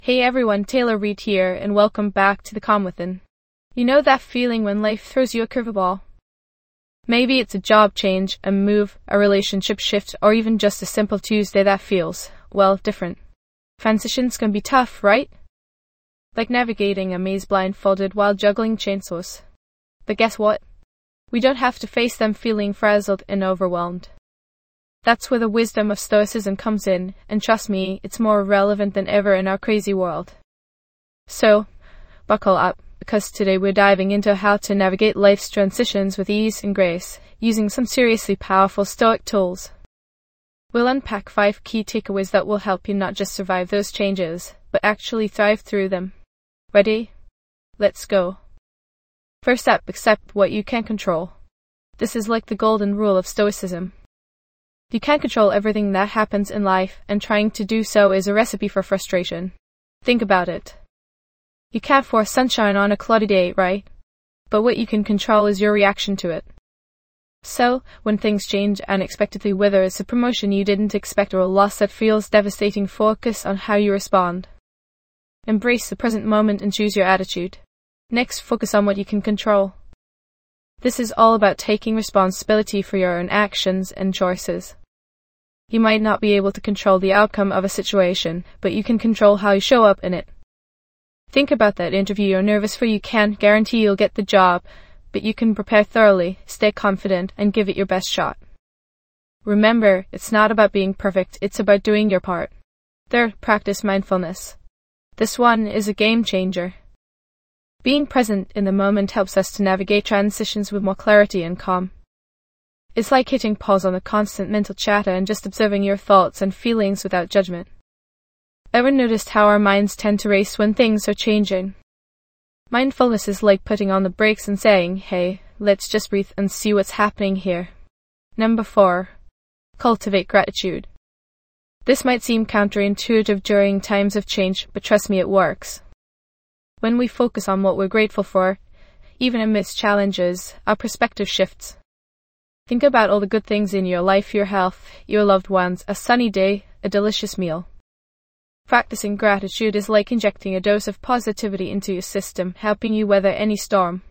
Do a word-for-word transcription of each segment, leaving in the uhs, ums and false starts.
Hey everyone, Taylor Reed here, and welcome back to The Calm Within. You know that feeling when life throws you a curveball? Maybe it's a job change, a move, a relationship shift, or even just a simple Tuesday that feels, well, different. Transitions can be tough, right? Like navigating a maze blindfolded while juggling chainsaws. But guess what? We don't have to face them feeling frazzled and overwhelmed. That's where the wisdom of Stoicism comes in, and trust me, it's more relevant than ever in our crazy world. So, buckle up, because today we're diving into how to navigate life's transitions with ease and grace, using some seriously powerful Stoic tools. We'll unpack five key takeaways that will help you not just survive those changes, but actually thrive through them. Ready? Let's go. First up, accept what you can control. This is like the golden rule of Stoicism. You can't control everything that happens in life, and trying to do so is a recipe for frustration. Think about it. You can't force sunshine on a cloudy day, right? But what you can control is your reaction to it. So, when things change unexpectedly, whether it's a promotion you didn't expect or a loss that feels devastating, focus on how you respond. Embrace the present moment and choose your attitude. Next, focus on what you can control. This is all about taking responsibility for your own actions and choices. You might not be able to control the outcome of a situation, but you can control how you show up in it. Think about that interview you're nervous for. You can't guarantee you'll get the job, but you can prepare thoroughly, stay confident, and give it your best shot. Remember, it's not about being perfect, it's about doing your part. Third, practice mindfulness. This one is a game changer. Being present in the moment helps us to navigate transitions with more clarity and calm. It's like hitting pause on the constant mental chatter and just observing your thoughts and feelings without judgment. Ever noticed how our minds tend to race when things are changing? Mindfulness is like putting on the brakes and saying, hey, let's just breathe and see what's happening here. Number four, cultivate gratitude. This might seem counterintuitive during times of change, but trust me, it works. When we focus on what we're grateful for, even amidst challenges, our perspective shifts. Think about all the good things in your life, your health, your loved ones, a sunny day, a delicious meal. Practicing gratitude is like injecting a dose of positivity into your system, helping you weather any storm.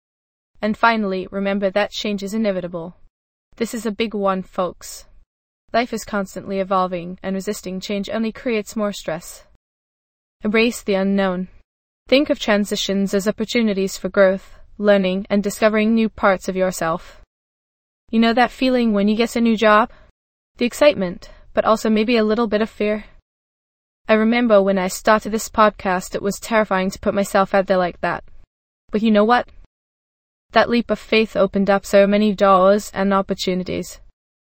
And finally, remember that change is inevitable. This is a big one, folks. Life is constantly evolving, and resisting change only creates more stress. Embrace the unknown. Think of transitions as opportunities for growth, learning, and discovering new parts of yourself. You know that feeling when you get a new job? The excitement, but also maybe a little bit of fear. I remember when I started this podcast, it was terrifying to put myself out there like that. But you know what? That leap of faith opened up so many doors and opportunities.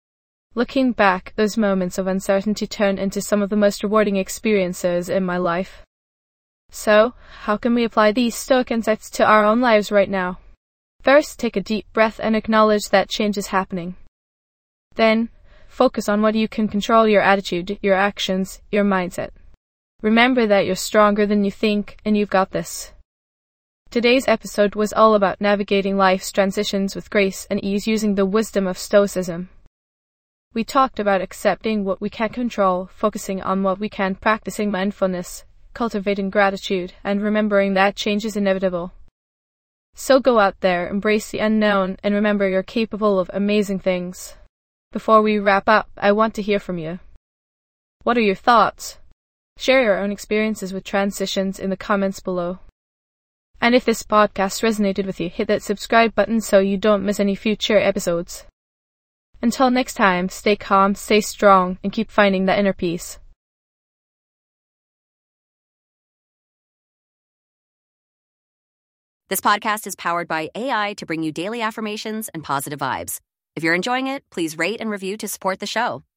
Looking back, those moments of uncertainty turned into some of the most rewarding experiences in my life. So, how can we apply these Stoic insights to our own lives right now? First, take a deep breath and acknowledge that change is happening. Then, focus on what you can control: your attitude, your actions, your mindset. Remember that you're stronger than you think, and you've got this. Today's episode was all about navigating life's transitions with grace and ease using the wisdom of Stoicism. We talked about accepting what we can control, focusing on what we can, practicing mindfulness, cultivating gratitude, and remembering that change is inevitable. So go out there, embrace the unknown, and remember you're capable of amazing things. Before we wrap up, I want to hear from you. What are your thoughts? Share your own experiences with transitions in the comments below. And if this podcast resonated with you, hit that subscribe button so you don't miss any future episodes. Until next time, stay calm, stay strong, and keep finding that inner peace. This podcast is powered by A I to bring you daily affirmations and positive vibes. If you're enjoying it, please rate and review to support the show.